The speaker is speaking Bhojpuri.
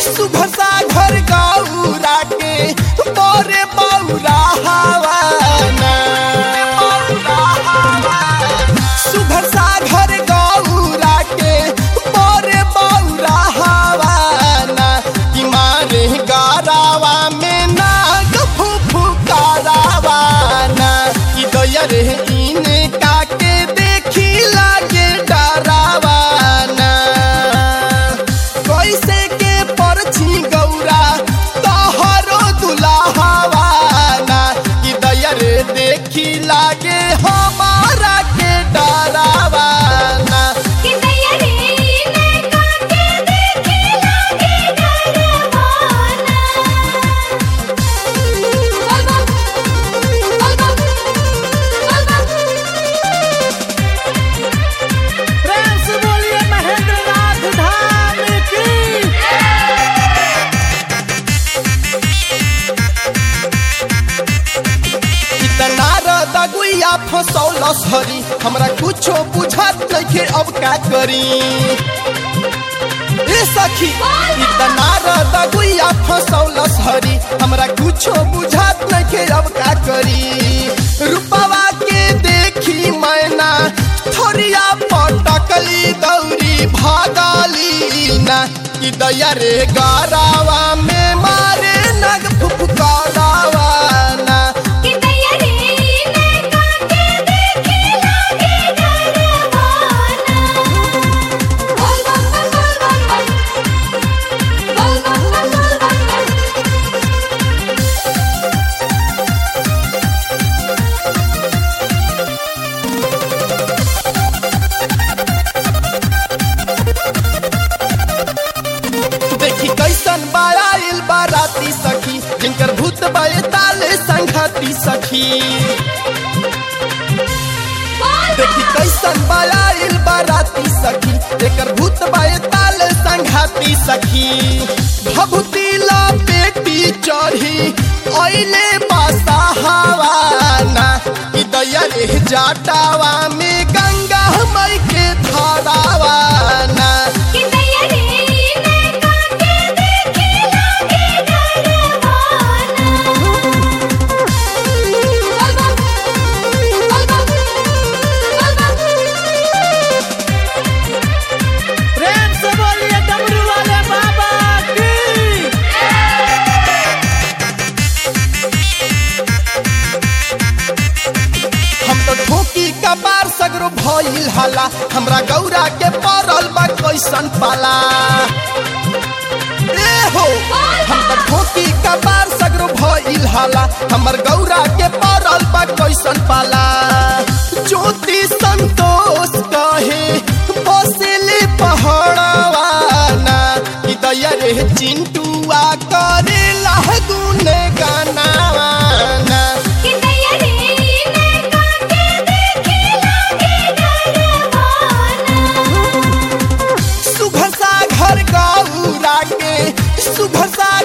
सुभसा घर गौरा के बोरे बौरा हवाना सुभसा घर गौरा के बोरे बौरा हवाना कि मारे गारावा में नाग फुफुकारावाना कि दया रे इनका के देखी लागे डरावाना कैसे के परछी गौरा तोहरो दुल्हावाना कि दया रे देखी लागे हमारा के डरावाना कि दया रे इनका के देखी लागे डरावाना। प्रेम से बोलिए महेंद्र नाथ धाम की। इतना रदगुइया फसौलस हरी हमरा कुछो बुझत नइखे अब का करी ए सखी इतना रदगुइया फसौलस हरी हमरा कुछो बुझत नइखे अब का करी रूपवा के देखी मैना थोरिया पटकली दौरी भागली ना कि दया रे गारावा में मारे नग फुफकारावा ना कि दया रे इनका के देखी लागे डरावाना। बोल बम बम बोल बम बम। देखी कैसन बाराइल बाराती सखी जिनकर भूत बाए ताले संघाती सखी देखी कैसन बाराइल बाराती सखी एकर भूत बाए ताले संघाती सखी भभूति ला बेटी चढ़ी ओइले बासा हवाना कि दया रे जाटावा में गंगा मई के धारावाना कि दया रे इनका के देखी लागे डरावाना। प्रेम से बोलिए डमरू वाले बाबा की। हम तो ठोकी कपार सगरो भइल हला हमरा गौरा के परल बा कैसन पाला ए हो हम तो ठोकी कपार सगरो भइल हला हमर गौरा के परल बा कैसन पाला ज्योति संतोष कहे बसेले पहाड़वाना कि दया रे चिंटुआ करे लहगुन गानावाना कि दया रे इनका के देखी लागे डरावाना। सुभसा घर गौरा के सुभसा